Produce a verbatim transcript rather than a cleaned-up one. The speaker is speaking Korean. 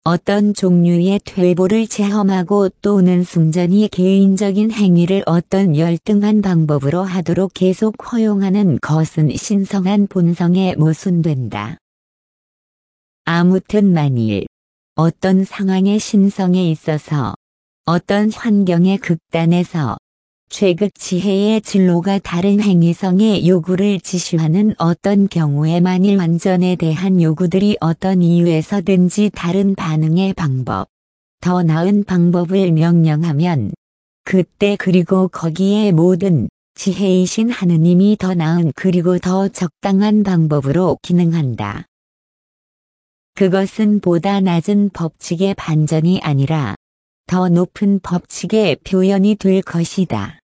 어떤 종류의 퇴보를 체험하고 또는 순전히 개인적인 행위를 어떤 열등한 방법으로 하도록 계속 허용하는 것은 신성한 본성에 모순된다. 아무튼 만일 어떤 상황의 신성에 있어서 어떤 환경의 극단에서 최극지혜의 진로가 다른 행위성의 요구를 지시하는 어떤 경우에 만일 완전에 대한 요구들이 어떤 이유에서든지 다른 반응의 방법, 더 나은 방법을 명령하면 그때 그리고 거기에 모든 지혜이신 하느님이 더 나은 그리고 더 적당한 방법으로 기능한다. 그것은 보다 낮은 법칙의 반전이 아니라 더 높은 법칙의 표현이 될 것이다.